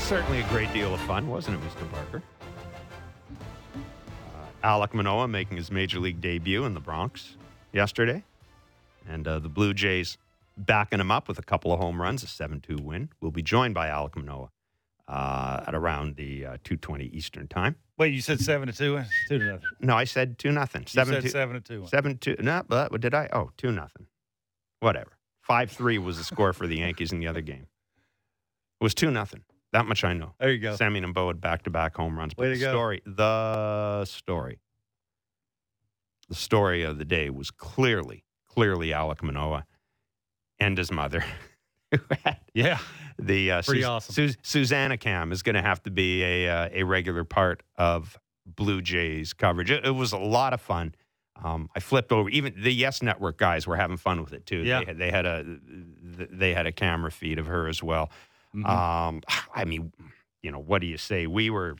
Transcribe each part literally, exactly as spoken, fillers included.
certainly a great deal of fun, wasn't it, Mister Barker? Uh, Alek Manoah making his major league debut in the Bronx yesterday. And uh, the Blue Jays backing him up with a couple of home runs, a seven two win. We'll be joined by Alek Manoah uh, at around the uh, two twenty Eastern time. Wait, you said seven to two? Two to nothing. No, I said two nothing. You said seven to two. Seven two. No, but what did I? Oh, two nothing. Whatever. Five three was the score for the Yankees in the other game. It was two nothing. That much I know. There you go. Semien and Bo had back-to-back home runs. But Way to the go. story, the story, the story of the day was clearly, clearly Alek Manoah and his mother. Yeah. The uh, Pretty Sus- awesome. Sus- Susanna Cam is going to have to be a uh, a regular part of Blue Jays coverage. It, it was a lot of fun. Um, I flipped over. Even the Yes Network guys were having fun with it too. Yeah. They, had- they had a they had a camera feed of her as well. Mm-hmm. Um, I mean, you know, what do you say? We were.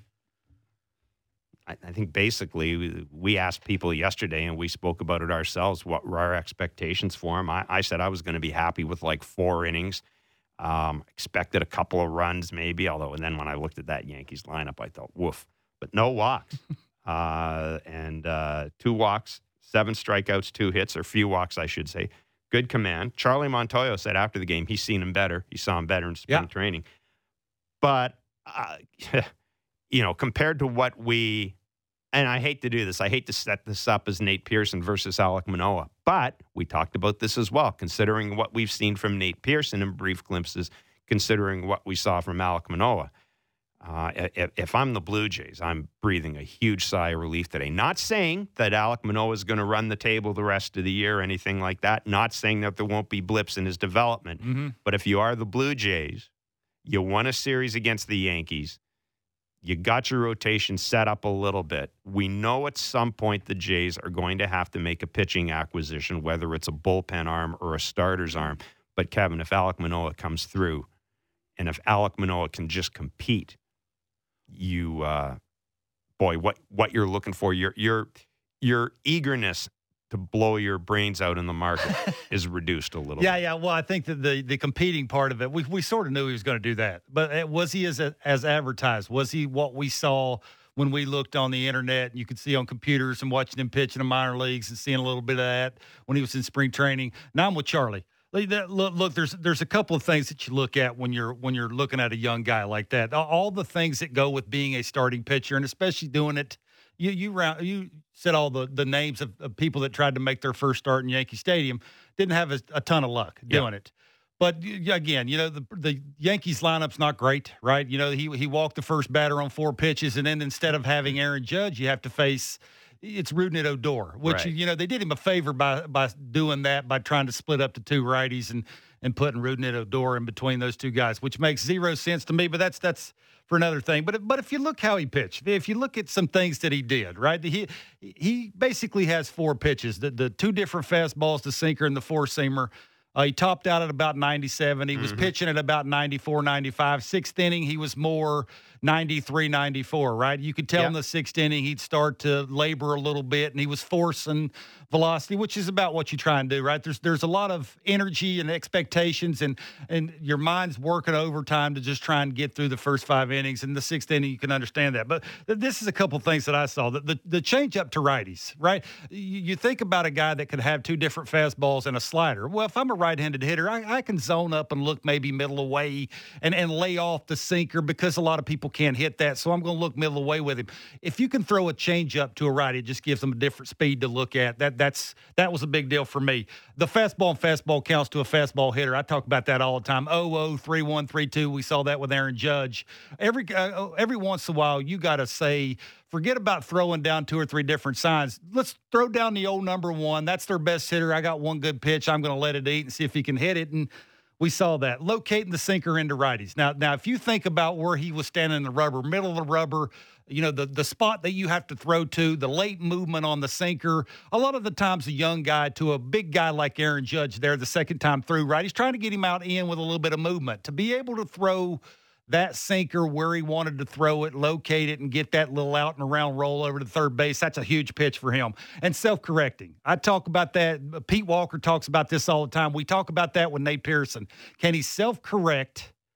I, I think basically we, we asked people yesterday, and we spoke about it ourselves. What were our expectations for him? I, I said I was going to be happy with like four innings. Um, expected a couple of runs, maybe. Although, and then when I looked at that Yankees lineup, I thought, woof. But no walks, uh, and uh, two walks, seven strikeouts, two hits, or few walks, I should say. Good command. Charlie Montoyo said after the game he's seen him better. He saw him better in spring Yeah. training. But uh, you know, compared to what we. And I hate to do this. I hate to set this up as Nate Pearson versus Alek Manoah. But we talked about this as well, considering what we've seen from Nate Pearson in brief glimpses, considering what we saw from Alek Manoah. Uh, if, if I'm the Blue Jays, I'm breathing a huge sigh of relief today. Not saying that Alek Manoah is going to run the table the rest of the year or anything like that. Not saying that there won't be blips in his development. Mm-hmm. But if you are the Blue Jays, you won a series against the Yankees. You got your rotation set up a little bit. We know at some point the Jays are going to have to make a pitching acquisition, whether it's a bullpen arm or a starter's arm. But, Kevin, if Alek Manoah comes through, and if Alek Manoah can just compete, you, uh, boy, what what you're looking for, your your your eagerness to blow your brains out in the market is reduced a little Yeah, bit. yeah. Well, I think that the, the competing part of it, we we sort of knew he was going to do that. But uh, was he as as advertised? Was he what we saw when we looked on the internet and you could see on computers and watching him pitch in the minor leagues and seeing a little bit of that when he was in spring training? Now I'm with Charlie. Look, that- look, look, there's there's a couple of things that you look at when you're when you're looking at a young guy like that. All the things that go with being a starting pitcher, and especially doing it. You you round you said all the, the names of, of people that tried to make their first start in Yankee Stadium didn't have a, a ton of luck doing Yeah. it. But y- again, you know the the Yankees lineup's not great, right? You know he he walked the first batter on four pitches, and then instead of having Aaron Judge, you have to face it's Rudnett Odor, which Right. you know they did him a favor by by doing that by trying to split up the two righties and and putting Rudnett Odor in between those two guys, which makes zero sense to me. But that's that's for another thing. But but if you look how he pitched, if you look at some things that he did, right? He he basically has four pitches: the the two different fastballs, the sinker and the four seamer. Uh, he topped out at about ninety-seven. He was Mm-hmm. pitching at about ninety-four, ninety-five. Sixth inning, he was more ninety-three, ninety-four, right? You could tell Yeah. in the sixth inning he'd start to labor a little bit, and he was forcing velocity, which is about what you try and do, right? There's there's a lot of energy and expectations, and and your mind's working overtime to just try and get through the first five innings. In the sixth inning, you can understand that. But th- this is a couple things that I saw. The, the, the change up to righties, right? You, you think about a guy that could have two different fastballs and a slider. Well, if I'm a right-handed hitter, I, I can zone up and look maybe middle away and, and lay off the sinker because a lot of people can't hit that. So I'm going to look middle away with him. If you can throw a change up to a righty, it just gives them a different speed to look at. That that's that was a big deal for me. The fastball and fastball counts to a fastball hitter. I talk about that all the time. oh oh, three one, three two. We saw that with Aaron Judge. Every uh, every once in a while, you got to say, forget about throwing down two or three different signs. Let's throw down the old number one. That's their best hitter. I got one good pitch. I'm going to let it eat and see if he can hit it. And we saw that. Locating the sinker into righties. Now, now, if you think about where he was standing in the rubber, middle of the rubber, you know, the, the spot that you have to throw to, the late movement on the sinker, a lot of the times a young guy to a big guy like Aaron Judge there the second time through, right? He's trying to get him out in with a little bit of movement. To be able to throw that sinker where he wanted to throw it, locate it, and get that little out and around roll over to third base, that's a huge pitch for him. And self-correcting. I talk about that. Pete Walker talks about this all the time. We talk about that with Nate Pearson. Can he self-correct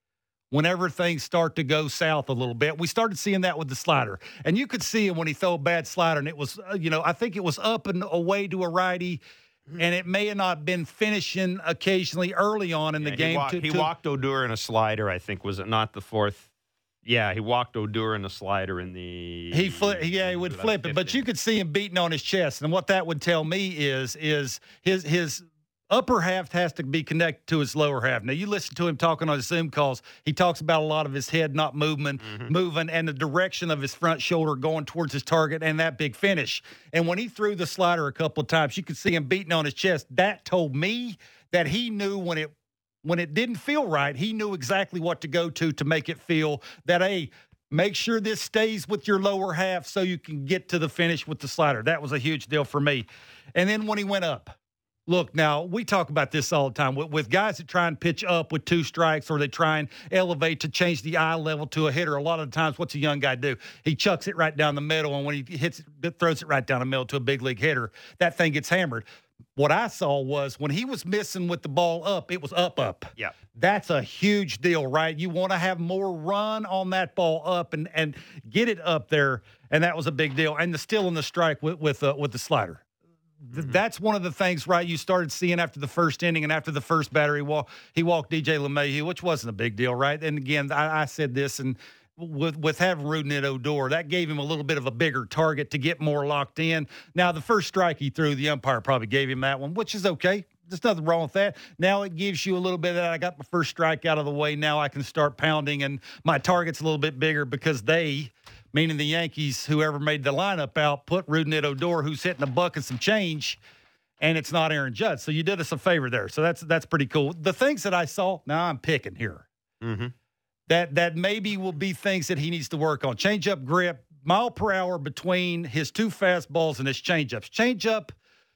whenever things start to go south a little bit. We started seeing that with the slider. And you could see him when he threw a bad slider, and it was, uh, you know, I think it was up and away to a righty, and it may have not been finishing occasionally early on in Yeah, the game. He, wa- to, he to, walked Odor in a slider, I think. Was it not the fourth? Yeah, he walked Odor in a slider in the. He flip, yeah, he would flip it, but you could see him beating on his chest. And what that would tell me is, is his his upper half has to be connected to his lower half. Now, you listen to him talking on his Zoom calls. He talks about a lot of his head not moving, mm-hmm. moving, and the direction of his front shoulder going towards his target and that big finish. And when he threw the slider a couple of times, you could see him beating on his chest. That told me that he knew when it when it didn't feel right, he knew exactly what to go to to make it feel that, hey, make sure this stays with your lower half so you can get to the finish with the slider. That was a huge deal for me. And then when he went up, look, now, we talk about this all the time with, with guys that try and pitch up with two strikes or they try and elevate to change the eye level to a hitter. A lot of the times, what's a young guy do? He chucks it right down the middle, and when he hits it, throws it right down the middle to a big league hitter, that thing gets hammered. What I saw was when he was missing with the ball up, it was up, up. Yeah. That's a huge deal, right? You want to have more run on that ball up and, and get it up there, and that was a big deal. And the steal and the strike with with, uh, with the slider. Mm-hmm. That's one of the things, right, you started seeing after the first inning and after the first batter. He, walk, he walked D J LeMahieu, which wasn't a big deal, right? And, again, I, I said this, and with with having Rougned Odor, that gave him a little bit of a bigger target to get more locked in. Now, the first strike he threw, the umpire probably gave him that one, which is okay. There's nothing wrong with that. Now it gives you a little bit of that. I got my first strike out of the way. Now I can start pounding, and my target's a little bit bigger because they, meaning the Yankees, whoever made the lineup out, put Rougned Odor, who's hitting a buck and some change, and it's not Aaron Judge. So you did us a favor there. So that's that's pretty cool. The things that I saw, now I'm picking here. Mm-hmm. That that maybe will be things that he needs to work on. Change-up grip, mile per hour between his two fastballs and his change-ups. Change-up,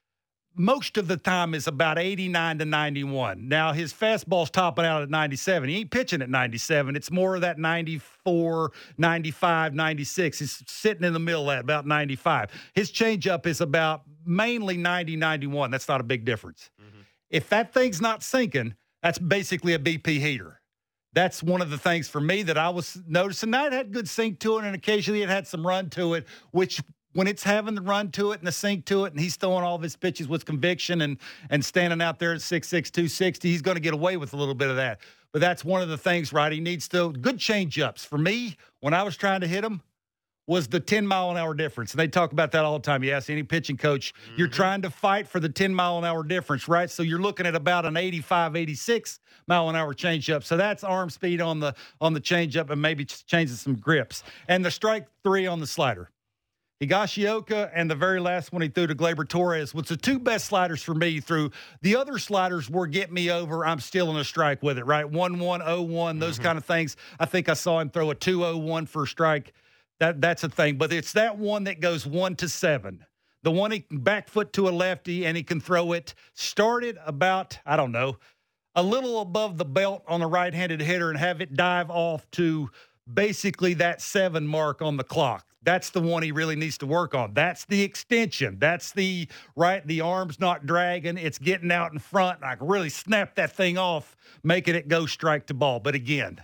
most of the time, is about eighty-nine to ninety-one. Now, his fastball's topping out at ninety-seven. He ain't pitching at ninety-seven. It's more of that ninety-four, ninety-five, ninety-six. He's sitting in the middle at about ninety-five. His change-up is about mainly ninety, ninety-one. That's not a big difference. Mm-hmm. If that thing's not sinking, that's basically a B P heater. That's one of the things for me that I was noticing. That had good sink to it, and occasionally it had some run to it, which when it's having the run to it and the sink to it, and he's throwing all of his pitches with conviction and and standing out there at six six, two sixty, he's going to get away with a little bit of that. But that's one of the things, right? He needs to – good change-ups. For me, when I was trying to hit him, was the ten-mile-an-hour difference. And they talk about that all the time. You ask any pitching coach, mm-hmm. you're trying to fight for the ten-mile-an-hour difference, right? So you're looking at about an eighty-five, eighty-six-mile-an-hour changeup. So that's arm speed on the on the changeup and maybe changing some grips. And the strike three on the slider. Higashioka and the very last one he threw to Gleyber Torres was the two best sliders for me through. The other sliders were get me over, I'm still in a strike with it, right? one one, oh one, those mm-hmm. kind of things. I think I saw him throw a two oh one for a strike. That That's a thing. But it's that one that goes one to seven. The one he can back foot to a lefty and he can throw it. Started about, I don't know, a little above the belt on a right-handed hitter and have it dive off to basically that seven mark on the clock. That's the one he really needs to work on. That's the extension. That's the, right, the arm's not dragging. It's getting out in front. And I can really snap that thing off, making it go strike to ball. But again,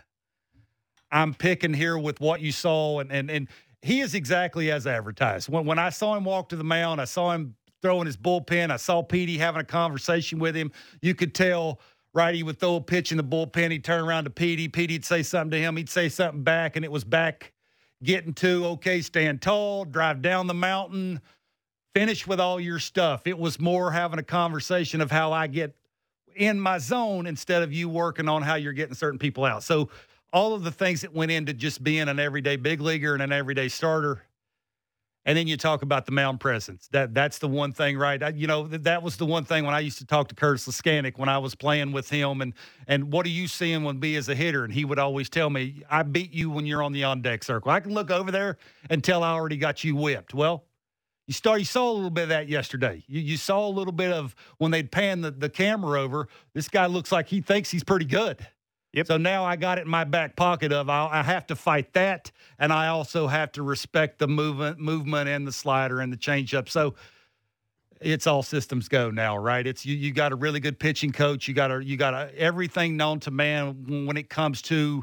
I'm picking here with what you saw, and and and he is exactly as advertised. When when I saw him walk to the mound, I saw him throwing his bullpen. I saw Petey having a conversation with him. You could tell, right, he would throw a pitch in the bullpen. He'd turn around to Petey. Petey'd say something to him. He'd say something back, and it was back getting to, okay, stand tall, drive down the mountain, finish with all your stuff. It was more having a conversation of how I get in my zone instead of you working on how you're getting certain people out. So all of the things that went into just being an everyday big leaguer and an everyday starter. And then you talk about the mound presence. That That's the one thing, right? I, you know, that, that was the one thing when I used to talk to Curtis Laskanik when I was playing with him. And, and what are you seeing with me as a hitter? And he would always tell me, I beat you when you're on the on-deck circle. I can look over there and tell I already got you whipped. Well, you, start, you saw a little bit of that yesterday. You, you saw a little bit of when they'd pan the, the camera over, this guy looks like he thinks he's pretty good. Yep. So now I got it in my back pocket of I'll, I have to fight that, and I also have to respect the movement, movement and the slider and the changeup. So it's all systems go now, right? It's you. You got a really good pitching coach. You got a you got a, everything known to man when it comes to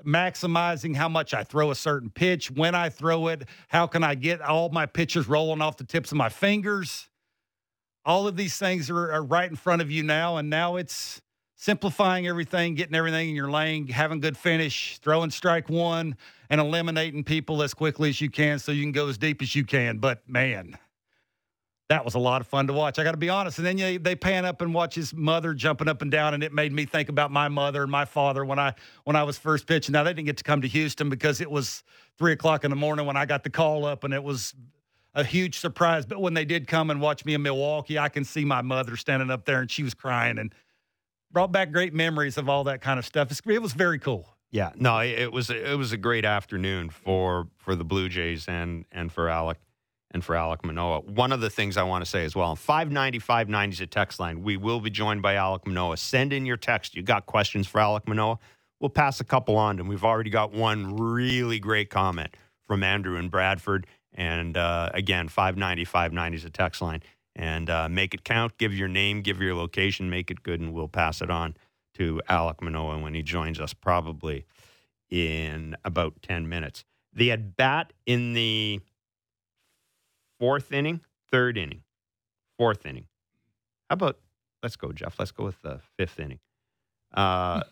maximizing how much I throw a certain pitch, when I throw it, how can I get all my pitches rolling off the tips of my fingers. All of these things are, are right in front of you now, and now it's simplifying everything, getting everything in your lane, having good finish, throwing strike one, and eliminating people as quickly as you can so you can go as deep as you can. But, man, that was a lot of fun to watch. I got to be honest. And then you, they pan up and watch his mother jumping up and down, and it made me think about my mother and my father when I when I was first pitching. Now, they didn't get to come to Houston because it was three o'clock in the morning when I got the call up, and it was a huge surprise. But when they did come and watch me in Milwaukee, I can see my mother standing up there, and she was crying and brought back great memories of all that kind of stuff. It's, it was very cool. Yeah, no, it was it was a great afternoon for for the Blue Jays and and for Alek. and for Alek Manoah. One of the things I want to say as well, five ninety, five ninety is a text line. We will be joined by Alek Manoah. Send in your text. You got questions for Alek Manoah? We'll pass a couple on, and we've already got one really great comment from Andrew in Bradford. And uh, again, five ninety, five ninety is a text line. And uh, make it count. Give your name, give your location, make it good, and we'll pass it on to Alek Manoah when he joins us probably in about ten minutes. The at bat in the fourth inning, third inning, fourth inning. How about, let's go, Jeff. Let's go with the fifth inning. Uh,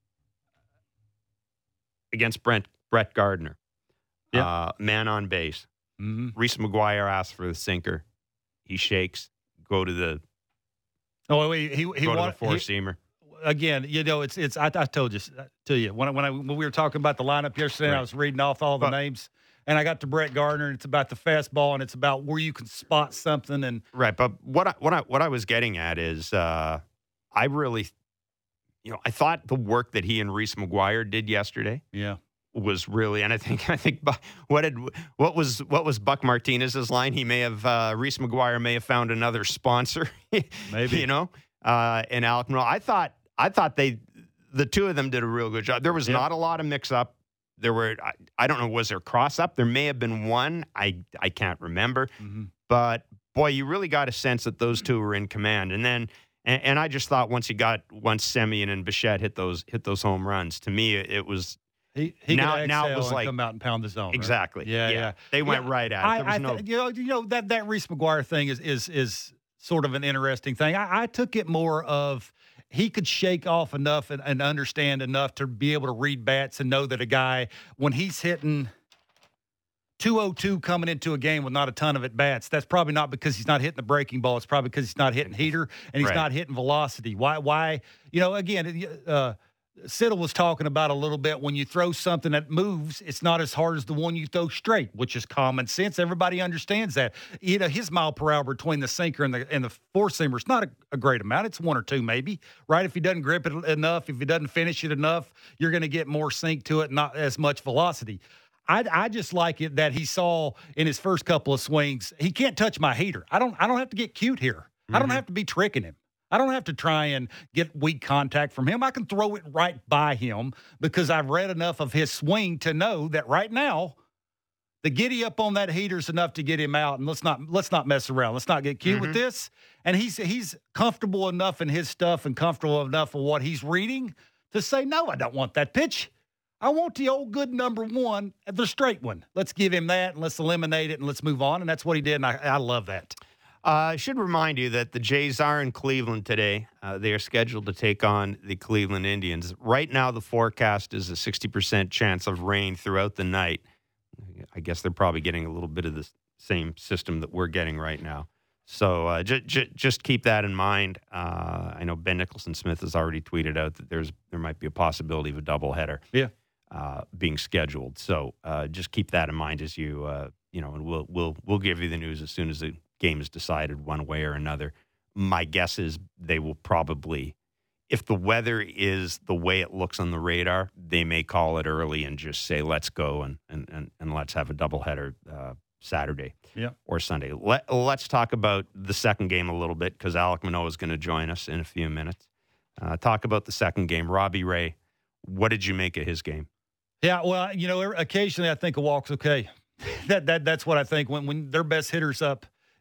against Brent, Brett Gardner. Yep. Uh, man on base. Mm-hmm. Reese McGuire asks for the sinker. He shakes. Go to the, Oh, he he, he go to the wanted, four-seamer. Again, you know, it's it's. I, I told you to you when I, when I when we were talking about the lineup yesterday, Right. I was reading off all the But- names, and I got to Brett Gardner, and it's about the fastball, and it's about where you can spot something, and Right, but what I, what I what I was getting at is, uh, I really, you know, I thought the work that he and Reese McGuire did yesterday yeah, was really, and I think I think Bu- what did what was what was Buck Martinez's line? He may have uh, Reese McGuire may have found another sponsor, Maybe. you know, uh, and Alek Manoah. I thought I thought they the two of them did a real good job. There was Yep. not a lot of mix up. There were I, I don't know, was there cross up? There may have been one. I I can't remember. mm-hmm. But boy, you really got a sense that those two were in command. And then, and, and I just thought once you got once Semien and Bichette hit those hit those home runs, to me it, it was he he Now- could now it exhale was and like- come out and pound the zone. right? exactly Yeah, yeah. They went Yeah, right at it. I, There was I no th- you know, you know that that Reese McGuire thing is is is sort of an interesting thing. I, I took it more of he could shake off enough and, and understand enough to be able to read bats and know that a guy when he's hitting two oh two coming into a game with not a ton of at bats, that's probably not because he's not hitting the breaking ball. It's probably because he's not hitting heater and he's Right. not hitting velocity. Why? Why? You know, again, uh, Siddle was talking about a little bit when you throw something that moves, it's not as hard as the one you throw straight, which is common sense. Everybody understands that. You know, his mile per hour between the sinker and the and the four seamer is not a, a great amount. It's one or two maybe, right? If he doesn't grip it enough, if he doesn't finish it enough, you're going to get more sink to it, not as much velocity. I, I just like it that he saw in his first couple of swings. He can't touch my heater. I don't. I don't have to get cute here. I don't Mhm. have to be tricking him. I don't have to try and get weak contact from him. I can throw it right by him because I've read enough of his swing to know that right now, the giddy up on that heater is enough to get him out. And let's not let's not mess around. Let's not get cute Mhm. with this. And he's he's comfortable enough in his stuff and comfortable enough with what he's reading to say, no, I don't want that pitch. I want the old good number one, the straight one. Let's give him that and let's eliminate it and let's move on. And that's what he did. And I, I love that. Uh, I should remind you that the Jays are in Cleveland today. Uh, they are scheduled to take on the Cleveland Indians. Right now, the forecast is a sixty percent chance of rain throughout the night. I guess they're probably getting a little bit of the same system that we're getting right now. So uh, j- j- just keep that in mind. Uh, I know Ben Nicholson Smith has already tweeted out that there's there might be a possibility of a doubleheader Yeah. uh, being scheduled. So uh, just keep that in mind as you uh, you know, and we'll we'll we'll give you the news as soon as the game is decided one way or another. My guess is they will probably, if the weather is the way it looks on the radar, they may call it early and just say, let's go and and, and, and let's have a doubleheader uh, Saturday Yeah. or Sunday. Let, let's talk about the second game a little bit because Alek Manoah is going to join us in a few minutes. Uh, talk about the second game. Robbie Ray, what did you make of his game? Yeah, well, you know, occasionally I think a walk's okay. that that that's what I think when when their best hitter's up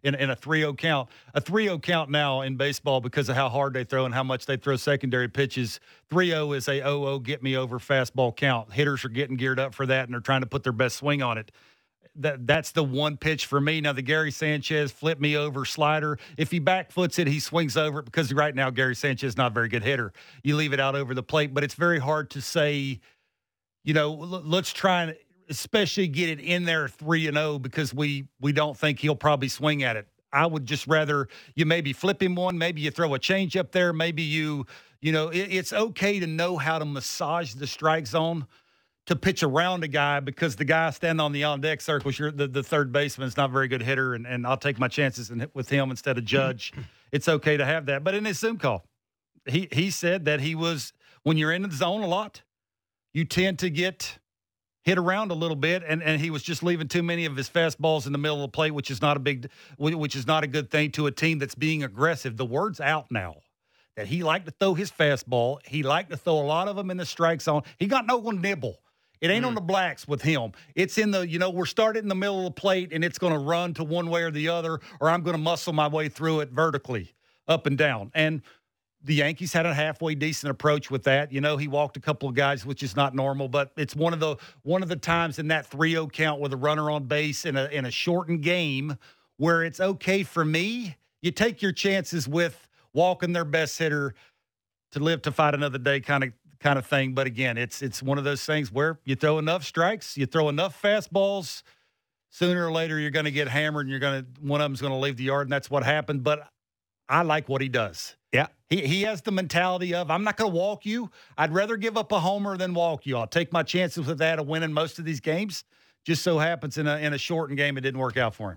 in, in a three oh count. A three oh count now in baseball, because of how hard they throw and how much they throw secondary pitches, three oh is a oh oh get me over fastball count. Hitters are getting geared up for that, and they're trying to put their best swing on it. That That's the one pitch for me. Now, the Gary Sanchez flip me over slider, if he back foots it, he swings over it, because right now Gary Sanchez is not a very good hitter. You leave it out over the plate, but it's very hard to say, you know, l- let's try and especially get it in there three and oh, because we we don't think he'll probably swing at it. I would just rather you maybe flip him one, maybe you throw a change up there, maybe you, you know, it, it's okay to know how to massage the strike zone to pitch around a guy, because the guy standing on the on-deck circle, you're, the, the third baseman is not a very good hitter, and, and I'll take my chances in, with him instead of Judge. It's okay to have that. But in his Zoom call, he, he said that he was, when you're in the zone a lot, you tend to get hit around a little bit, and, and he was just leaving too many of his fastballs in the middle of the plate, which is not a big, which is not a good thing to a team that's being aggressive. The word's out now that he liked to throw his fastball. He liked to throw a lot of them in the strike zone. He got no one nibble. It ain't mm. on the blacks with him. It's in the, you know, we're starting in the middle of the plate, and it's going to run to one way or the other, or I'm going to muscle my way through it vertically, up and down. And the Yankees had a halfway decent approach with that. You know, he walked a couple of guys, which is not normal, but it's one of the one of the times in that three oh count with a runner on base in a in a shortened game where it's okay for me. You take your chances with walking their best hitter to live to fight another day kind of kind of thing. But again, it's it's one of those things where you throw enough strikes, you throw enough fastballs, sooner or later you're going to get hammered, and you're going to one of them's going to leave the yard, and that's what happened. But I like what he does. Yeah. He he has the mentality of, I'm not going to walk you. I'd rather give up a homer than walk you. I'll take my chances with that of winning most of these games. Just so happens in a in a shortened game, it didn't work out for him.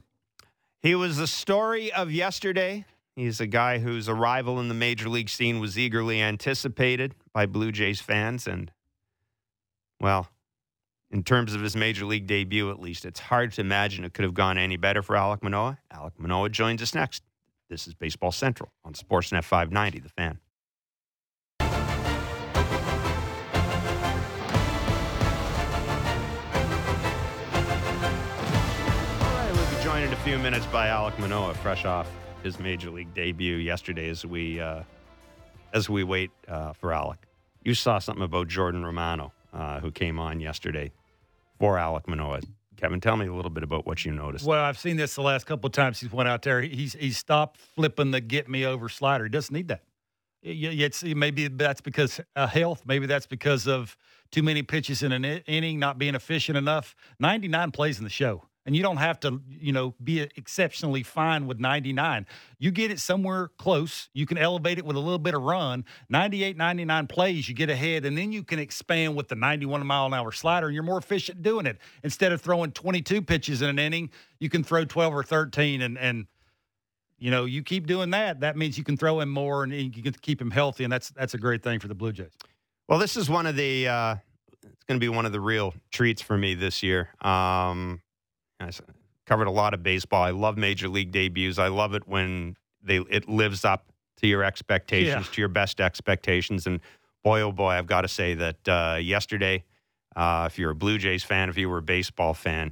He was the story of yesterday. He's a guy whose arrival in the major league scene was eagerly anticipated by Blue Jays fans. And, well, in terms of his major league debut, at least, it's hard to imagine it could have gone any better for Alek Manoah. Alek Manoah joins us next. This is Baseball Central on Sportsnet five ninety, The Fan. All right, we'll be joined in a few minutes by Alek Manoah, fresh off his major league debut yesterday as we uh, as we wait uh, for Alek. You saw something about Jordan Romano, uh, who came on yesterday for Alek Manoah. Kevin, tell me a little bit about what you noticed. Well, I've seen this the last couple of times he's went out there. He's he's stopped flipping the get me over slider. He doesn't need that. It's, maybe that's because of health. Maybe that's because of too many pitches in an inning, not being efficient enough. ninety-nine plays in the show. And you don't have to, you know, be exceptionally fine with ninety-nine. You get it somewhere close. You can elevate it with a little bit of run. ninety-eight, ninety-nine plays, you get ahead, and then you can expand with the ninety-one mile an hour slider, and you're more efficient doing it. Instead of throwing twenty-two pitches in an inning, you can throw twelve or thirteen, and, and you know, you keep doing that. That means you can throw him more, and you can keep him healthy, and that's that's a great thing for the Blue Jays. Well, this is one of the uh, – it's going to be one of the real treats for me this year. Um I covered a lot of baseball. I love major league debuts. I love it when they it lives up to your expectations, yeah. to your best expectations. And boy, oh boy, I've got to say that uh, yesterday, uh, if you're a Blue Jays fan, if you were a baseball fan,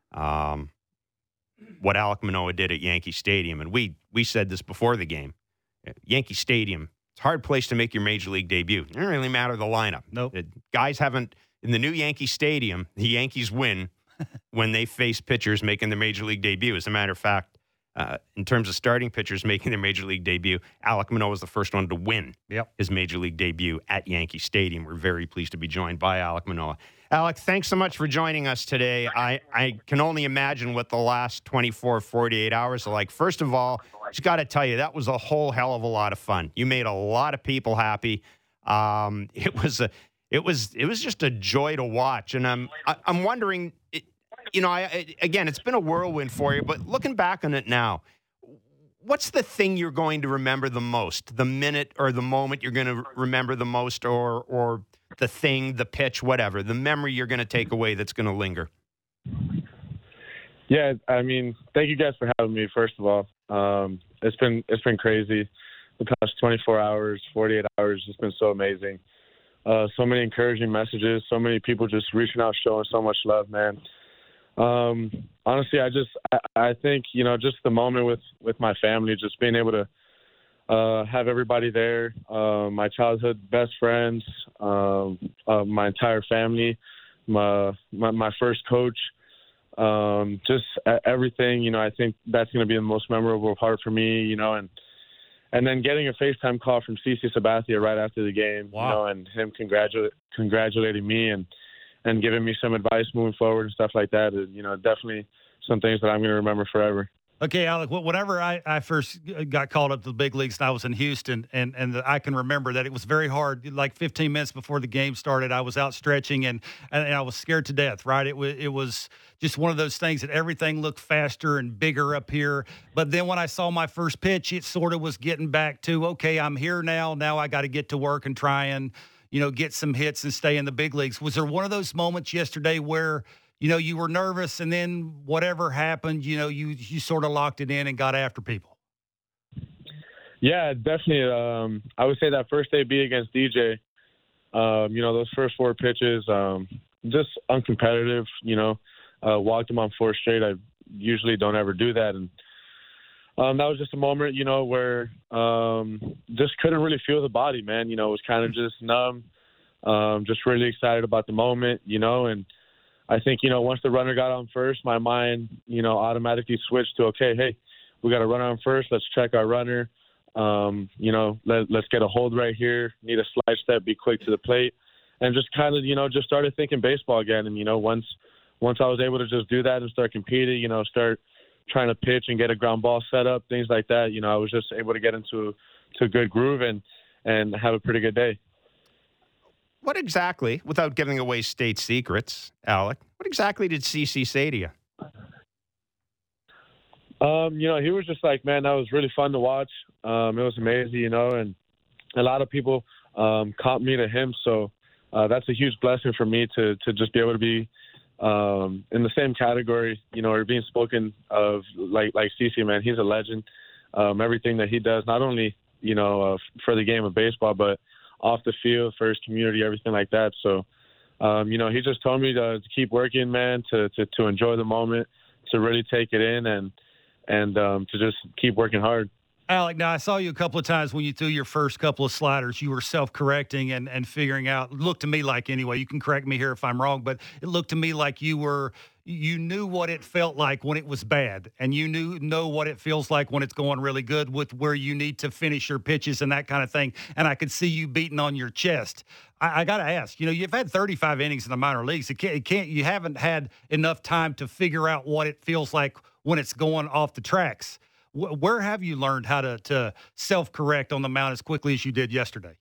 um, what Alek Manoah did at Yankee Stadium, and we we said this before the game, Yankee Stadium, it's a hard place to make your major league debut. It doesn't really matter the lineup. Nope. It, guys haven't, in the new Yankee Stadium, the Yankees win when they face pitchers making their major league debut. As a matter of fact, uh, in terms of starting pitchers making their major league debut, Alek Manoah was the first one to win yep. his major league debut at Yankee Stadium. We're very pleased to be joined by Alek Manoah. Alek, thanks so much for joining us today. I, I can only imagine what the last twenty-four, forty-eight hours are like. First of all, just got to tell you, that was a whole hell of a lot of fun. You made a lot of people happy. Um, it was a It was it was just a joy to watch, and I'm I, I'm wondering, you know, I, again, it's been a whirlwind for you, but looking back on it now, what's the thing you're going to remember the most? The minute or the moment you're going to remember the most, or or the thing, the pitch, whatever, the memory you're going to take away that's going to linger? Yeah, I mean, thank you guys for having me. First of all, um, it's been it's been crazy. The past twenty-four hours, forty-eight hours, it's been so amazing. Uh, so many encouraging messages, so many people just reaching out, showing so much love, man. Um, honestly, I just I, I think you know just the moment with with my family, just being able to uh, have everybody there, uh, my childhood best friends, um, uh, my entire family, my my, my first coach, um, just everything. You know, I think that's going to be the most memorable part for me. You know, and and then getting a FaceTime call from CeCe Sabathia right after the game. Wow. You know, and him congratulate congratulating me and. and giving me some advice moving forward and stuff like that is, you know, definitely some things that I'm going to remember forever. Okay, Alec, whenever I, I first got called up to the big leagues and I was in Houston, and, and I can remember that it was very hard. Like fifteen minutes before the game started, I was out stretching, and, and I was scared to death, right? It was, it was just one of those things that everything looked faster and bigger up here. But then when I saw my first pitch, it sort of was getting back to, okay, I'm here now. Now I got to get to work and try and, you know, get some hits and stay in the big leagues. Was there one of those moments yesterday where, you know, you were nervous and then whatever happened, you know, you, you sort of locked it in and got after people? Yeah, definitely. Um, I would say that first A B against D J, um, you know, those first four pitches, um, just uncompetitive, you know, uh, walked him on four straight. I usually don't ever do that. And um, that was just a moment, you know, where um, just couldn't really feel the body, man. You know, it was kind of just numb, um, just really excited about the moment, you know, and I think, you know, once the runner got on first, my mind, you know, automatically switched to, okay, hey, we got a runner on first. Let's check our runner. Um, you know, let, let's get a hold right here. Need a slide step, be quick to the plate. And just kind of, you know, just started thinking baseball again. And, you know, once once I was able to just do that and start competing, you know, start trying to pitch and get a ground ball set up, things like that, you know, I was just able to get into to a good groove and, and have a pretty good day. What exactly, without giving away state secrets, Alec, what exactly did CeCe say to you? Um, you know, he was just like, man, that was really fun to watch. Um, it was amazing, you know, and a lot of people um, caught me to him. So uh, that's a huge blessing for me to to just be able to be um, in the same category, you know, or being spoken of like like CeCe, man. He's a legend. Um, everything that he does, not only, you know, uh, for the game of baseball, but off the field, for his community, everything like that. So, um, you know, he just told me to, to keep working, man, to, to, to enjoy the moment, to really take it in and, and um, to just keep working hard. Alec, now I saw you a couple of times when you threw your first couple of sliders. You were self-correcting and, and figuring out, looked to me like anyway, you can correct me here if I'm wrong, but it looked to me like you were, you knew what it felt like when it was bad, and you knew know what it feels like when it's going really good with where you need to finish your pitches and that kind of thing. And I could see you beating on your chest. I, I got to ask, you know, you've had thirty-five innings in the minor leagues. It can't, it can't, you haven't had enough time to figure out what it feels like when it's going off the tracks. Where have you learned how to, to self-correct on the mound as quickly as you did yesterday?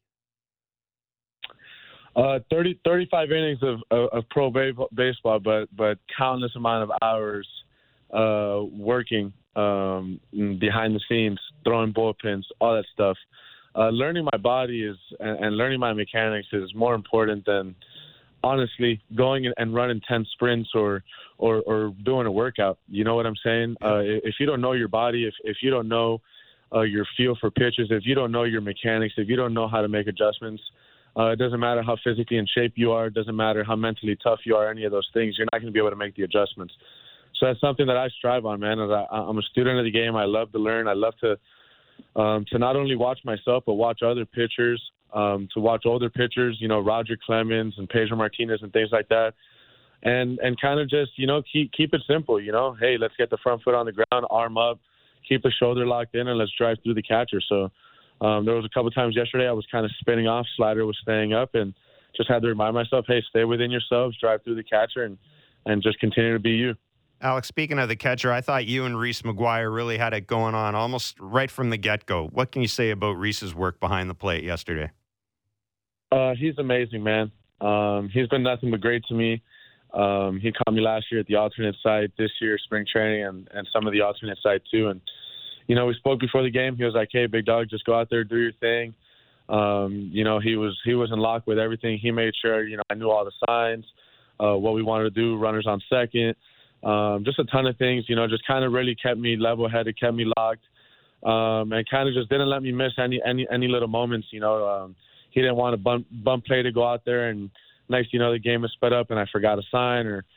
Uh, thirty, thirty-five innings of, of, of pro baseball, but but countless amount of hours uh, working um, behind the scenes, throwing bullpens, all that stuff. Uh, learning my body is and, and learning my mechanics is more important than honestly going and running ten sprints or, or or doing a workout. You know what I'm saying? Uh, if you don't know your body, if if you don't know uh, your feel for pitches, if you don't know your mechanics, if you don't know how to make adjustments, uh, it doesn't matter how physically in shape you are. It doesn't matter how mentally tough you are. Any of those things, you're not going to be able to make the adjustments. So that's something that I strive on, man. As I, I'm a student of the game. I love to learn. I love to um, to not only watch myself but watch other pitchers. Um, to watch older pitchers, you know, Roger Clemens and Pedro Martinez and things like that. And and kind of just, you know, keep keep it simple, you know. Hey, let's get the front foot on the ground, arm up, keep the shoulder locked in, and let's drive through the catcher. So um, there was a couple times yesterday I was kind of spinning off, slider was staying up, and just had to remind myself, hey, stay within yourselves, drive through the catcher, and, and just continue to be you. Alex, speaking of the catcher, I thought you and Reese McGuire really had it going on almost right from the get-go. What can you say about Reese's work behind the plate yesterday? Uh, he's amazing, man. Um, he's been nothing but great to me. Um, he caught me last year at the alternate site, this year spring training, and, and some of the alternate site too. And, you know, we spoke before the game. He was like, hey, big dog, just go out there, do your thing. Um, you know, he was he was in lock with everything. He made sure, you know, I knew all the signs, uh, what we wanted to do, runners on second, um, just a ton of things, you know, just kind of really kept me level-headed, kept me locked, um, and kind of just didn't let me miss any any, any little moments, you know. Um, He didn't want a bump, bump play to go out there and next, you know, the game is sped up and I forgot a sign or,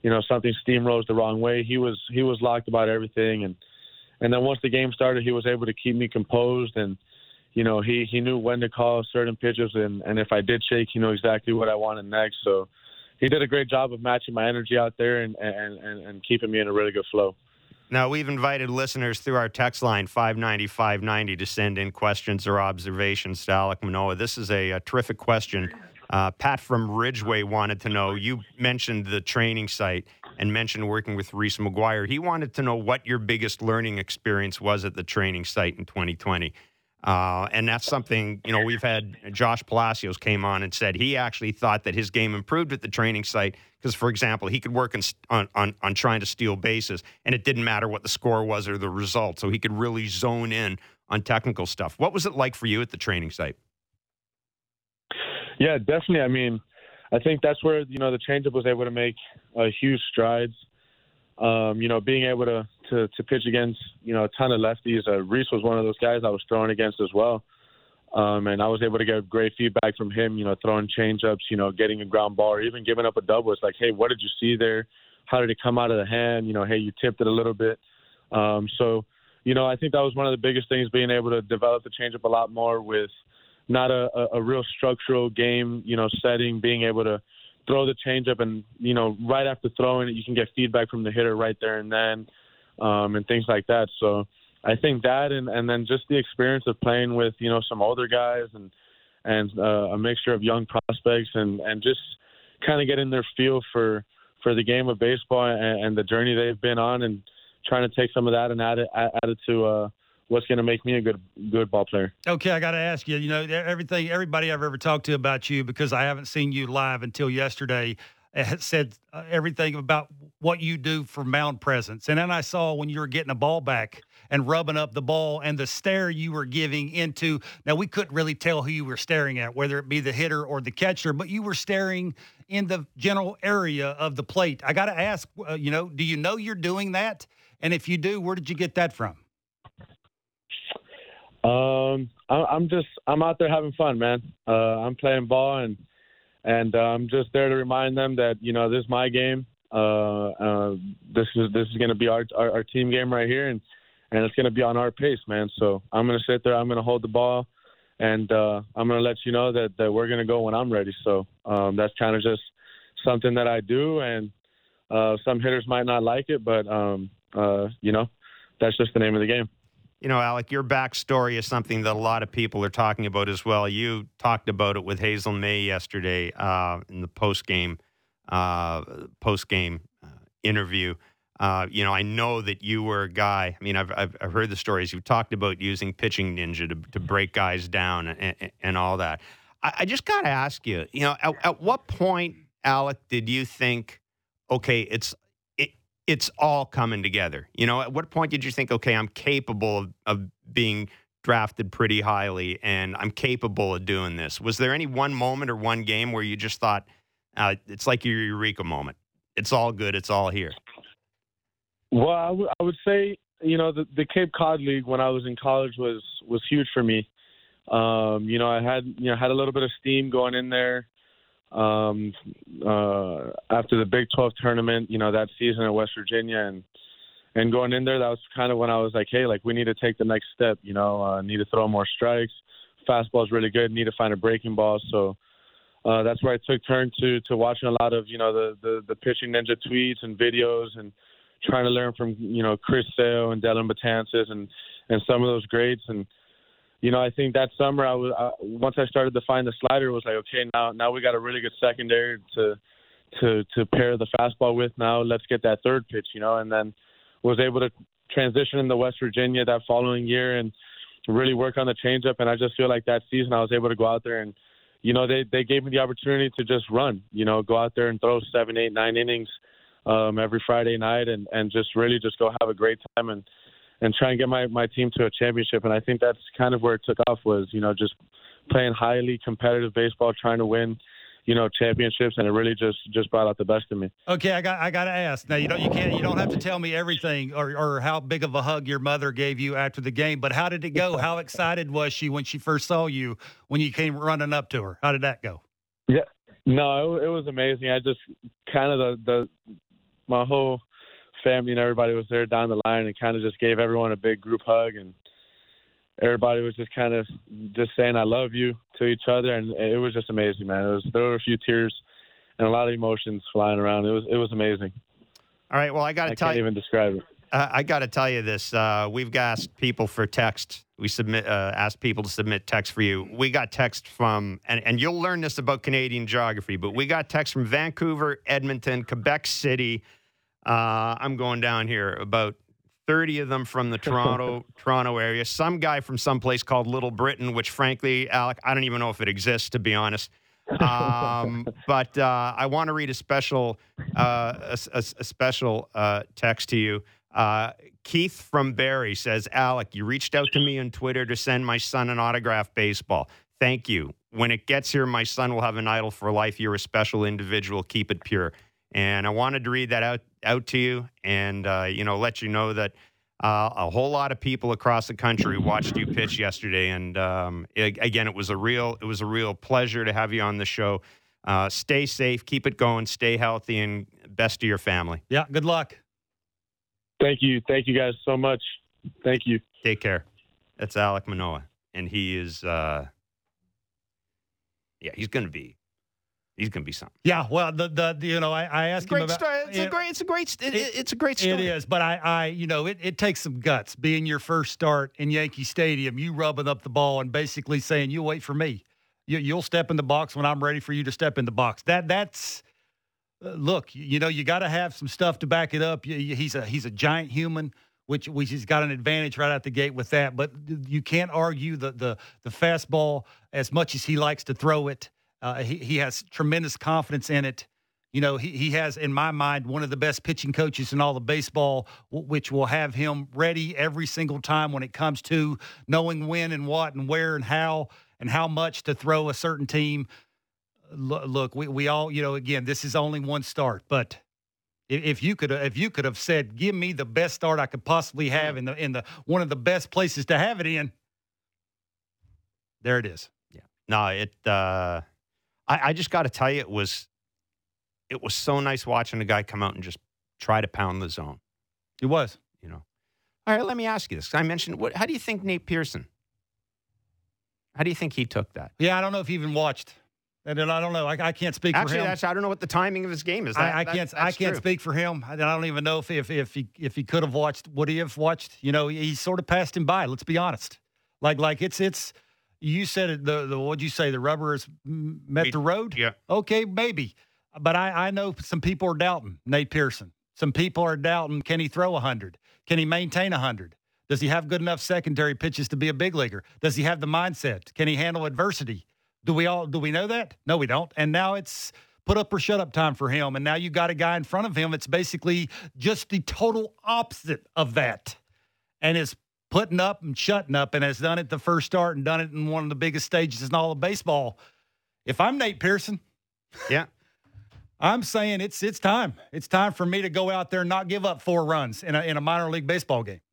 you know, something steamrolls the wrong way. He was he was locked about everything, and and then once the game started, he was able to keep me composed, and you know, he he knew when to call certain pitches, and and if I did shake, he knew exactly what I wanted next. So he did a great job of matching my energy out there and and and, and keeping me in a really good flow. Now, we've invited listeners through our text line, five ninety, five ninety, to send in questions or observations to Alek Manoah. This is a, a terrific question. Uh, Pat from Ridgeway wanted to know, you mentioned the training site and mentioned working with Reese McGuire. He wanted to know what your biggest learning experience was at the training site in twenty twenty. Uh, and that's something, you know, we've had Josh Palacios came on and said he actually thought that his game improved at the training site because, for example, he could work on, on, on trying to steal bases, and it didn't matter what the score was or the result, so he could really zone in on technical stuff. What was it like for you at the training site? Yeah, definitely. I mean, I think that's where, you know, the changeup was able to make uh, huge strides. Um, you know, being able to, to, to pitch against, you know, a ton of lefties. Uh, Reese was one of those guys I was throwing against as well. Um, and I was able to get great feedback from him, you know, throwing changeups, you know, getting a ground ball or even giving up a double. It's like, hey, what did you see there? How did it come out of the hand? You know, hey, you tipped it a little bit. Um, so, you know, I think that was one of the biggest things, being able to develop the changeup a lot more with not a, a, a real structural game, you know, setting, being able to throw the changeup and, you know, right after throwing it, you can get feedback from the hitter right there and then, um, and things like that. So I think that, and, and then just the experience of playing with, you know, some older guys and, and uh, a mixture of young prospects and, and just kind of getting their feel for, for the game of baseball and, and the journey they've been on, and trying to take some of that and add it, add it to uh, what's going to make me a good good ball player. Okay, I got to ask you, you know, everything, everybody I've ever talked to about you, because I haven't seen you live until yesterday, said everything about what you do for mound presence. And then I saw when you were getting a ball back and rubbing up the ball and the stare you were giving into, now we couldn't really tell who you were staring at, whether it be the hitter or the catcher, but you were staring in the general area of the plate. I got to ask, uh, you know, do you know you're doing that? And if you do, where did you get that from? Um, I'm just, I'm out there having fun, man. Uh, I'm playing ball, and, and uh, I'm just there to remind them that, you know, this is my game. Uh, uh, this is, this is going to be our, our, our team game right here. And, and it's going to be on our pace, man. So I'm going to sit there, I'm going to hold the ball, and, uh, I'm going to let you know that, that we're going to go when I'm ready. So, um, that's kind of just something that I do. And, uh, some hitters might not like it, but, um, uh, you know, that's just the name of the game. You know, Alek, your backstory is something that a lot of people are talking about as well. You talked about it with Hazel May yesterday uh, in the post-game, uh, post-game uh, interview. Uh, you know, I know that you were a guy. I mean, I've, I've, I've heard the stories. You've talked about using pitching ninja to, to break guys down and, and, and all that. I, I just got to ask you, you know, at, at what point, Alek, did you think, okay, it's it's all coming together? You know, at what point did you think, okay, I'm capable of, of being drafted pretty highly and I'm capable of doing this? Was there any one moment or one game where you just thought, uh, it's like your eureka moment? It's all good. It's all here. Well, I, w- I would say, you know, the, the Cape Cod League when I was in college was, was huge for me. Um, you know, I had, you know, had a little bit of steam going in there. Um, uh, after the Big twelve tournament, you know, that season at West Virginia, and, and going in there, that was kind of when I was like, hey, like, we need to take the next step, you know, uh, need to throw more strikes. Fastball's really good. Need to find a breaking ball. So, uh, that's where I took turn to, to watching a lot of, you know, the, the, the pitching ninja tweets and videos, and trying to learn from, you know, Chris Sale and Dellin Betances and, and some of those greats. And, you know, I think that summer, I was I, once I started to find the slider, it was like, okay, now now we got a really good secondary to to to pair the fastball with. Now let's get that third pitch, you know, and then was able to transition into West Virginia that following year and really work on the changeup. And I just feel like that season I was able to go out there and, you know, they they gave me the opportunity to just run, you know, go out there and throw seven, eight, nine innings um, every Friday night and and just really just go have a great time and. and try and get my, my team to a championship. And I think that's kind of where it took off was, you know, just playing highly competitive baseball, trying to win, you know, championships. And it really just, just brought out the best in me. Okay. I got, I got to ask now, you don't, you can't, you don't have to tell me everything or, or how big of a hug your mother gave you after the game, but how did it go? How excited was she when she first saw you, when you came running up to her? How did that go? Yeah, no, it, it was amazing. I just kind of the, the, my whole family and everybody was there down the line and kind of just gave everyone a big group hug, and everybody was just kind of just saying I love you to each other, and it was just amazing, man. It was there were a few tears and a lot of emotions flying around. It was it was amazing. All right, well, I got to tell you. I can't even describe it. Uh, I got to tell you this. Uh, we've asked people for text. We submit uh, asked people to submit text for you. We got text from, and, and you'll learn this about Canadian geography, but we got text from Vancouver, Edmonton, Quebec City. Uh, I'm going down here, about thirty of them from the Toronto Toronto area. Some guy from someplace called Little Britain, which frankly, Alec, I don't even know if it exists, to be honest. Um, but uh, I want to read a special uh, a, a, a special uh, text to you. Uh, Keith from Barrie says, Alec, you reached out to me on Twitter to send my son an autographed baseball. Thank you. When it gets here, my son will have an idol for life. You're a special individual. Keep it pure. And I wanted to read that out, out to you and, uh, you know, let you know that uh, a whole lot of people across the country watched you pitch yesterday. And um, it, again, it was a real it was a real pleasure to have you on the show. Uh, stay safe. Keep it going. Stay healthy. And best to your family. Yeah, good luck. Thank you. Thank you guys so much. Thank you. Take care. That's Alec Manoah. And he is, uh, yeah, he's going to be. He's going to be something. Yeah, well, the the, the you know, I, I asked it's a great him about story. It's it, a great. It's a great. It, it, it's a great story. It is, but I, I, you know, it, it takes some guts being your first start in Yankee Stadium. You rubbing up the ball and basically saying, "You wait for me. You, you'll step in the box when I'm ready for you to step in the box." That that's uh, look. You know, you got to have some stuff to back it up. You, you, he's a he's a giant human, which which has got an advantage right out the gate with that. But you can't argue the the the fastball as much as he likes to throw it. Uh, he, he has tremendous confidence in it. You know, he, he has, in my mind, one of the best pitching coaches in all of baseball, w- which will have him ready every single time when it comes to knowing when and what and where and how and how much to throw a certain team. L- look, we, we all, you know, again, this is only one start, but if, if you could if you could have said, give me the best start I could possibly have in the in the one of the best places to have it in, there it is. Yeah. No, it. Uh... I, I just got to tell you, it was it was so nice watching a guy come out and just try to pound the zone. It was, you know. All right, let me ask you this. I mentioned, what? How do you think Nate Pearson? How do you think he took that? Yeah, I don't know if he even watched, and I don't know. I, I can't speak Actually, for him. Actually, I don't know what the timing of his game is. That, I, I that, can't. I can't true. speak for him. I don't even know if if if he if he could have watched. Would he have watched? You know, he, he sort of passed him by. Let's be honest. Like like it's it's. You said it, the, the what'd you say? The rubber has met the road? Yeah. Okay, maybe. But I, I know some people are doubting Nate Pearson. Some people are doubting, can he throw one hundred? Can he maintain one hundred? Does he have good enough secondary pitches to be a big leaguer? Does he have the mindset? Can he handle adversity? Do we all do we know that? No, we don't. And now it's put up or shut up time for him. And now you got a guy in front of him that's basically just the total opposite of that. And is putting up and shutting up, and has done it the first start and done it in one of the biggest stages in all of baseball. If I'm Nate Pearson, yeah, I'm saying it's it's time. It's time for me to go out there and not give up four runs in a in a minor league baseball game.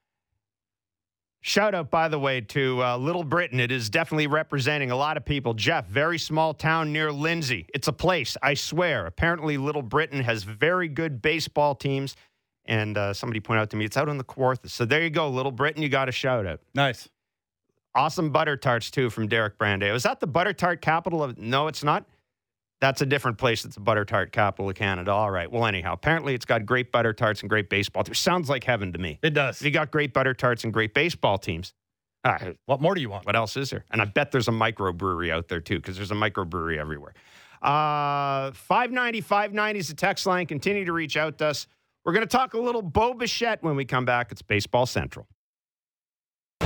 Shout out, by the way, to uh, Little Britain. It is definitely representing a lot of people. Jeff, very small town near Lindsay. It's a place, I swear. Apparently, Little Britain has very good baseball teams. And uh, somebody pointed out to me, it's out on the Kawarthas. So there you go, Little Britain. You got a shout out. Nice. Awesome butter tarts, too, from Derek Brandeau. Is that the butter tart capital of... No, it's not. That's a different place. It's the butter tart capital of Canada. All right. Well, anyhow, apparently it's got great butter tarts and great baseball teams. Sounds like heaven to me. It does. If you got great butter tarts and great baseball teams, all right, what more do you want? What else is there? And I bet there's a microbrewery out there, too, because there's a microbrewery everywhere. Uh, five ninety, five ninety is the text line. Continue to reach out to us. We're going to talk a little Bo Bichette when we come back. It's Baseball Central. All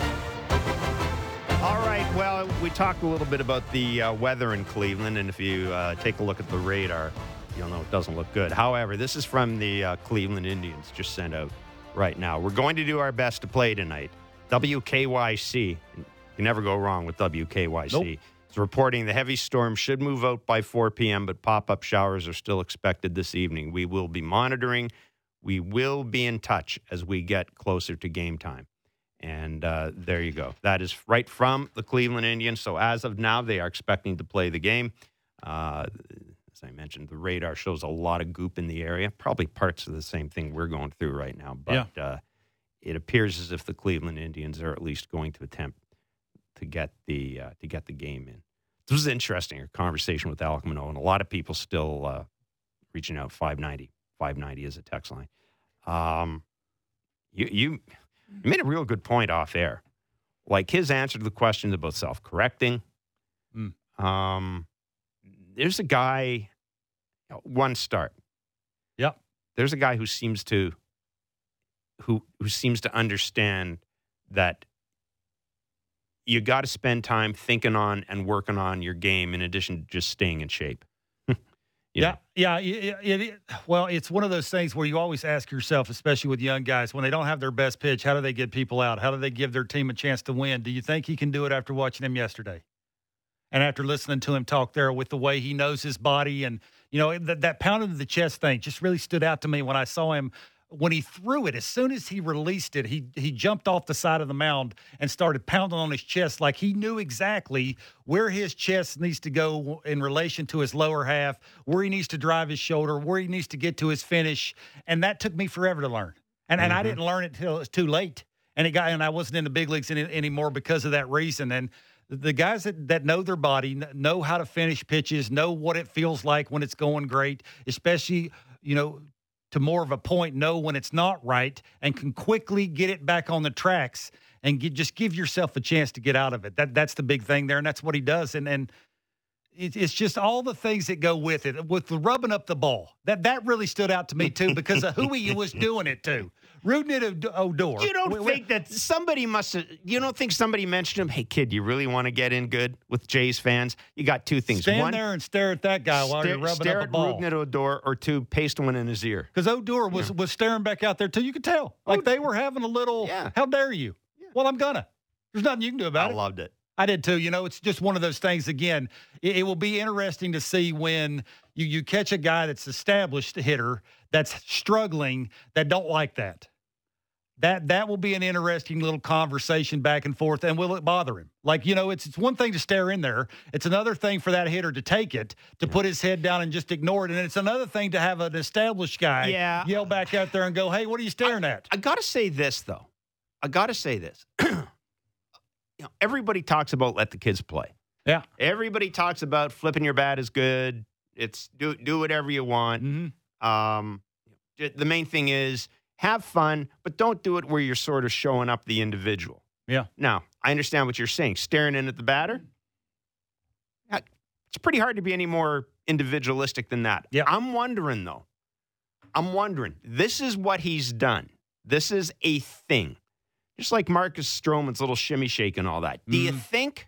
right, well, we talked a little bit about the uh, weather in Cleveland, and if you uh, take a look at the radar, you'll know it doesn't look good. However, this is from the uh, Cleveland Indians, just sent out right now. We're going to do our best to play tonight. W K Y C, you can never go wrong with W K Y C. Nope. It's reporting the heavy storm should move out by four p.m., but pop-up showers are still expected this evening. We will be monitoring. We will be in touch as we get closer to game time. And uh, there you go. That is right from the Cleveland Indians. So as of now, they are expecting to play the game. Uh, as I mentioned, the radar shows a lot of goop in the area, probably parts of the same thing we're going through right now. But Yeah. uh, it appears as if the Cleveland Indians are at least going to attempt to get the uh, to get the game in. This was interesting, a conversation with Alec Manoah, and a lot of people still uh, reaching out. five ninety five ninety is a text line. Um, you, you you made a real good point off air. Like his answer to the questions about self-correcting. Mm. Um, there's a guy, one start. Yep. There's a guy who seems to who who seems to understand that you got to spend time thinking on and working on your game in addition to just staying in shape. You Yeah, know? yeah. It, it, it, well, it's one of those things where you always ask yourself, especially with young guys, when they don't have their best pitch, how do they get people out? How do they give their team a chance to win? Do you think he can do it after watching him yesterday? And after listening to him talk there with the way he knows his body and, you know, that, that pounding to the chest thing just really stood out to me when I saw him. When he threw it, as soon as he released it, he he jumped off the side of the mound and started pounding on his chest like he knew exactly where his chest needs to go in relation to his lower half, where he needs to drive his shoulder, where he needs to get to his finish. And that took me forever to learn. And and I didn't learn it till it was too late. And it got and I wasn't in the big leagues any, anymore because of that reason. And the guys that, that know their body, know how to finish pitches, know what it feels like when it's going great, especially, you know, to more of a point, know when it's not right, and can quickly get it back on the tracks and get, just give yourself a chance to get out of it. That that's the big thing there, and that's what he does. And and it, it's just all the things that go with it. With the rubbing up the ball, that that really stood out to me too because of who he was doing it to. Rooting at Od- Odor. You don't We- we- think that somebody must have, you don't think somebody mentioned him? Hey, kid, you really want to get in good with Jays fans? You got two things. stand One, there and stare at that guy while stare, you're rubbing stare up a at ball. Rougned Odor, or two, paste one in his ear. Because Odor was, was staring back out there too. You could tell. Like they were having a little, Yeah. how dare you? Well, I'm gonna. There's nothing you can do about I it. loved it. I did too. You know, it's just one of those things. Again, it, it will be interesting to see when you, you catch a guy that's established hitter that's struggling that don't like that. That that will be an interesting little conversation back and forth. And will it bother him? Like, you know, it's it's one thing to stare in there. It's another thing for that hitter to take it, to put his head down and just ignore it. And it's another thing to have an established guy Yeah. yell back out there and go, hey, what are you staring at? I got to say this, though. I got to say this. you know, everybody talks about let the kids play. Yeah. Everybody talks about flipping your bat is good. It's do do whatever you want. Mm-hmm. Um, the main thing is have fun, but don't do it where you're sort of showing up the individual. Yeah. Now, I understand what you're saying. Staring in at the batter, it's pretty hard to be any more individualistic than that. Yeah. I'm wondering, though. I'm wondering. This is what he's done. This is a thing. Just like Marcus Stroman's little shimmy shake and all that. Do you Mm. think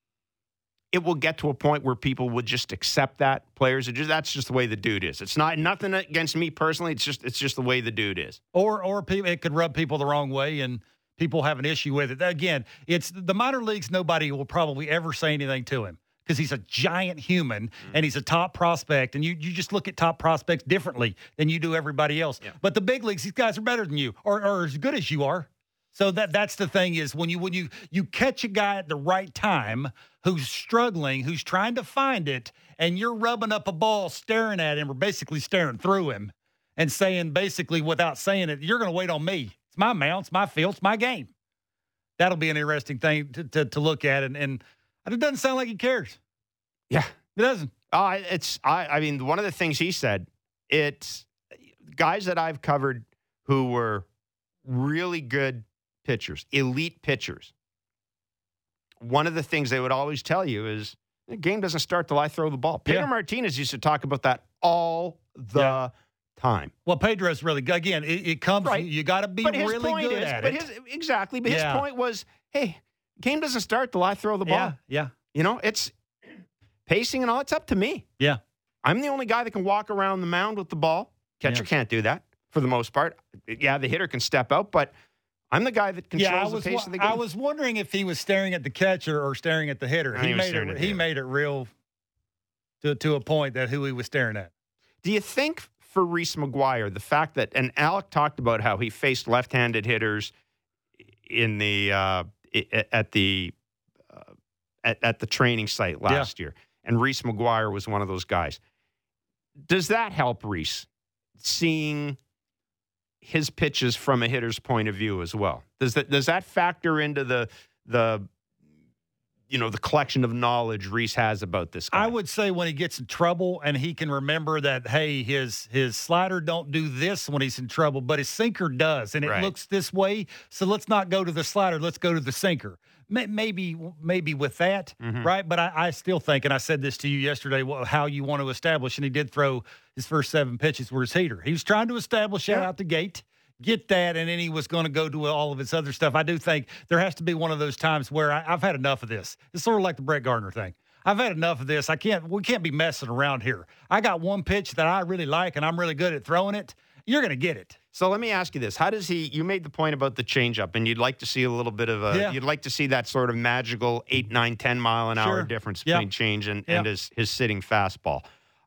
it will get to a point where people would just accept that? Players are just, that's just the way the dude is. It's not nothing against me personally. It's just it's just the way the dude is. Or or people, it could rub people the wrong way and people have an issue with it. Again, it's the minor leagues. Nobody will probably ever say anything to him because he's a giant human and he's a top prospect. And you you just look at top prospects differently than you do everybody else. Yeah. But the big leagues, these guys are better than you or, or as good as you are. So that that's the thing is when you when you you catch a guy at the right time who's struggling, who's trying to find it, and you're rubbing up a ball, staring at him, or basically staring through him, and saying basically without saying it, you're going to wait on me. It's my mound, it's my field, it's my game. That'll be an interesting thing to to, to look at, and and it doesn't sound like he cares. Yeah. It doesn't. Uh, it's I, I mean, one of the things he said, it's guys that I've covered who were really good pitchers, elite pitchers. One of the things they would always tell you is the game doesn't start till I throw the ball. Pedro Yeah. Martinez used to talk about that all the Yeah. time. Well, Pedro's really good. Again, it, it comes. Right. You, you got to be But his really point good is, at but it. his, exactly. But Yeah. his point was, hey, game doesn't start till I throw the ball. yeah, yeah, You know, it's pacing and all. It's up to me. yeah. I'm the only guy that can walk around the mound with the ball. Catcher Yeah. can't do that for the most part. Yeah, the hitter can step out, but I'm the guy that controls Yeah, I was, the pace wa- of the game. I was wondering if he was staring at the catcher or staring at the hitter. I think He he was made staring it. at the He hitter. made it real to to a point that who he was staring at. Do you think for Reese McGuire, the fact that, and Alec talked about how he faced left-handed hitters in the uh, i- at the uh, at, at the training site last year, and Reese McGuire was one of those guys. Does that help Reese, seeing his pitches from a hitter's point of view as well? Does that does that factor into the the you know the collection of knowledge Reese has about this guy? I would say when he gets in trouble and he can remember that, hey, his his slider don't do this when he's in trouble, but his sinker does, and it Right. looks this way. So let's not go to the slider. Let's go to the sinker. May- Maybe maybe with that, Mhm. right? But I, I still think, and I said this to you yesterday, wh- how you want to establish, and he did throw his first seven pitches were his heater. He was trying to establish that Yeah. out the gate. Get that, and then he was going to go do all of his other stuff. I do think there has to be one of those times where I, I've had enough of this. It's sort of like the Brett Gardner thing. I've had enough of this. I can't. We can't be messing around here. I got one pitch that I really like, and I'm really good at throwing it. You're going to get it. So let me ask you this: how does he? You made the point about the changeup, and you'd like to see a little bit of a. Yeah. You'd like to see that sort of magical eight, nine, ten mile an hour Sure. difference Yeah. between change and, Yeah. and his his sitting fastball.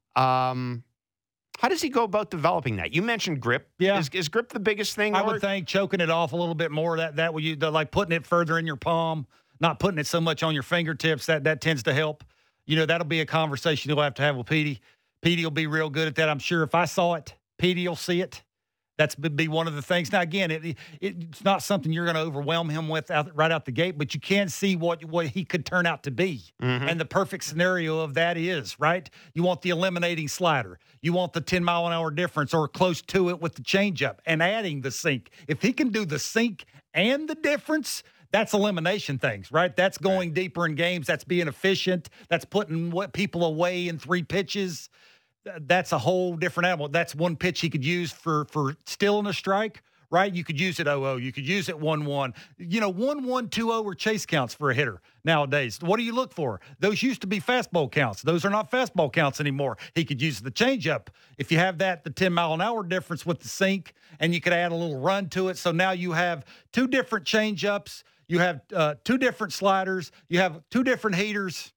Um, how does he go about developing that? You mentioned grip. Yeah. Is, is grip the biggest thing? I or- would think choking it off a little bit more. That that would you the, like putting it further in your palm, not putting it so much on your fingertips. That that tends to help. You know, that'll be a conversation you'll have to have with Petey. Petey will be real good at that. I'm sure if I saw it, Petey will see it. That's would be one of the things. Now, again, it, it it's not something you're going to overwhelm him with out, right out the gate, but you can see what what he could turn out to be. Mhm. And the perfect scenario of that is, right? You want the eliminating slider. You want the ten mile an hour difference or close to it with the changeup and adding the sink. If he can do the sink and the difference, that's elimination things, right? That's going deeper in games. That's being efficient. That's putting what people away in three pitches. Th- That's a whole different animal. That's one pitch he could use for for stealing a strike, right? You could use it oh oh. You could use it one one. You know, one one, two oh are chase counts for a hitter nowadays. What do you look for? Those used to be fastball counts. Those are not fastball counts anymore. He could use the changeup. If you have that, the ten mile an hour difference with the sink, and you could add a little run to it. So now you have two different changeups. You have uh, two different sliders. You have two different heaters.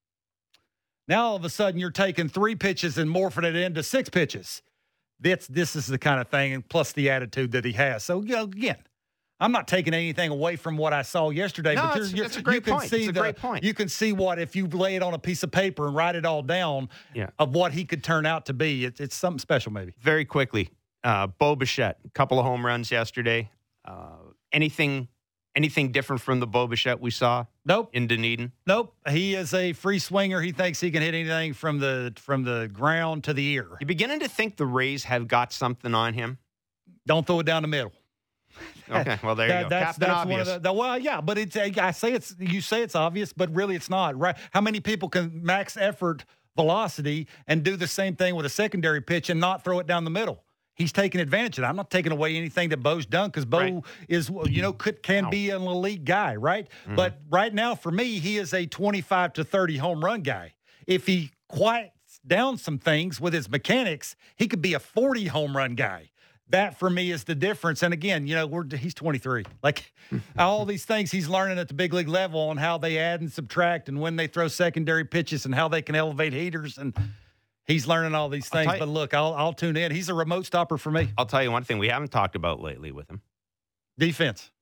Now all of a sudden you're taking three pitches and morphing it into six pitches. This this is the kind of thing, and plus the attitude that he has. So you know, again, I'm not taking anything away from what I saw yesterday. No, but it's- you're, it's a you're- great you can point. see It's a the, great point. You can see what if you lay it on a piece of paper and write it all down Yeah. of what he could turn out to be. It's it's something special, maybe. Very quickly, uh, Bo Bichette, a couple of home runs yesterday. Uh, anything anything different from the Bo Bichette we saw Nope. in Dunedin? Nope. He is a free swinger. He thinks he can hit anything from the from the ground to the ear. You beginning to think the Rays have got something on him? Don't throw it down the middle. Okay, well there you That- go. That's, Captain that's Obvious. one of the, the well, yeah, but it's I say it's you say it's obvious, but really it's not. Right? How many people can max effort velocity and do the same thing with a secondary pitch and not throw it down the middle? He's taking advantage of that. I'm not taking away anything that Bo's done because Bo Right. is, you know, could, can No. be an elite guy, right? Mm-hmm. But right now, for me, he is a twenty-five to thirty home run guy. If he quiets down some things with his mechanics, he could be a forty home run guy. That for me is the difference. And again, you know, we're he's twenty-three. Like all these things he's learning at the big league level on how they add and subtract and when they throw secondary pitches and how they can elevate heaters, and he's learning all these I'll things. tell you- But look, I'll I'll tune in. He's a remote stopper for me. I'll tell you one thing we haven't talked about lately with him. Defense.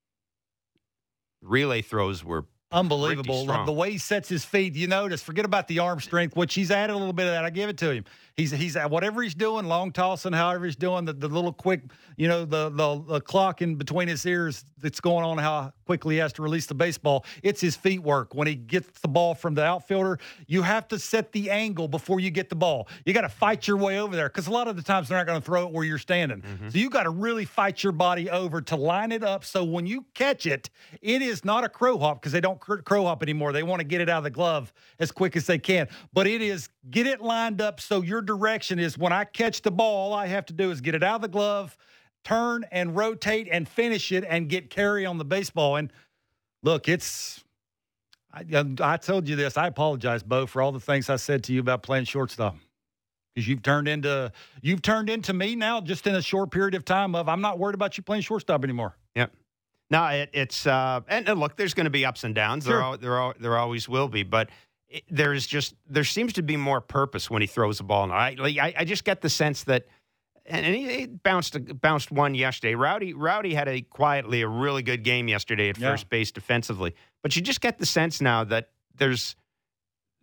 Relay throws were Unbelievable. Pretty strong. The way he sets his feet, you notice, forget about the arm strength, which he's added a little bit of that. I give it to him. He's he's whatever he's doing, long tossing, however he's doing, the, the little quick, you know, the, the the clock in between his ears that's going on, how quickly he has to release the baseball. It's his feet work. When he gets the ball from the outfielder, you have to set the angle before you get the ball. You got to fight your way over there because a lot of the times they're not going to throw it where you're standing. So you got to really fight your body over to line it up so when you catch it, it is not a crow hop because they don't cr- crow hop anymore. They want to get it out of the glove as quick as they can. But it is get it lined up so your direction is when I catch the ball, all I have to do is get it out of the glove, turn and rotate and finish it and get carry on the baseball. And look, it's I, I told you this. I apologize, Bo, for all the things I said to you about playing shortstop. Because you've turned into you've turned into me now just in a short period of time of I'm not worried about you playing shortstop anymore. Yep. No, it, it's uh, and, and look, there's going to be ups and downs. Sure. There, al- there, al- there always will be. But it, there's just there seems to be more purpose when he throws the ball. And I, like, I, I just get the sense that, and, and he, he bounced bounced one yesterday. Rowdy, Rowdy had a quietly a really good game yesterday at Yeah. first base defensively. But you just get the sense now that there's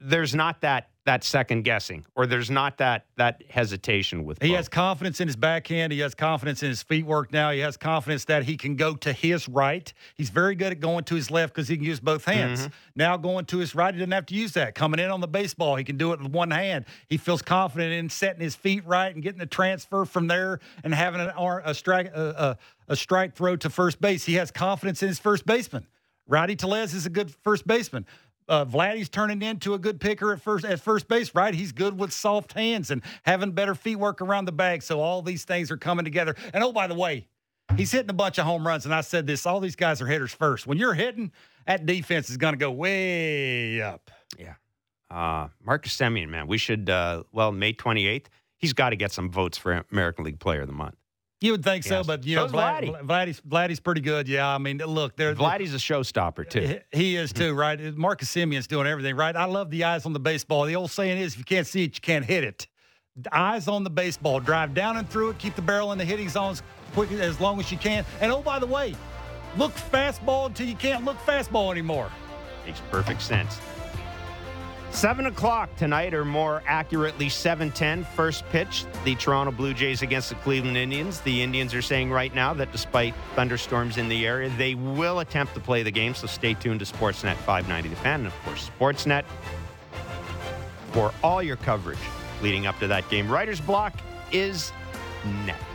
there's not that that second guessing, or there's not that that hesitation with He Bo. has confidence in his backhand. He has confidence in his feet work now. He has confidence that he can go to his right. He's very good at going to his left because he can use both hands. Mm-hmm. Now going to his right, he doesn't have to use that. Coming in on the baseball, he can do it with one hand. He feels confident in setting his feet right and getting the transfer from there and having an, a, strike, a, a, a strike throw to first base. He has confidence in his first baseman. Rowdy Tellez is a good first baseman. Uh, Vladdy's turning into a good picker at first at first base, right? He's good with soft hands and having better feet work around the bag. So all these things are coming together. And oh, by the way, he's hitting a bunch of home runs. And I said this, all these guys are hitters first. When you're hitting, that defense is going to go way up. Yeah. Uh, Marcus Semien, man, we should, uh, well, May twenty-eighth, he's got to get some votes for American League Player of the Month. You would think so, Yes. but you So know, is Vlad, Vladdy. Vladdy's, Vladdy's pretty good. Yeah, I mean, look, they're Vladdy's a showstopper, too. He is too, right? Marcus Simeon's doing everything, right? I love the eyes on the baseball. The old saying is, if you can't see it, you can't hit it. Eyes on the baseball. Drive down and through it. Keep the barrel in the hitting zone as quick as long as you can. And oh, by the way, look fastball until you can't look fastball anymore. Makes perfect sense. Seven o'clock tonight, or more accurately, seven ten. First pitch, the Toronto Blue Jays against the Cleveland Indians. The Indians are saying right now that despite thunderstorms in the area, they will attempt to play the game. So stay tuned to Sportsnet five ninety The Fan, and of course Sportsnet for all your coverage leading up to that game. Writer's Block is next.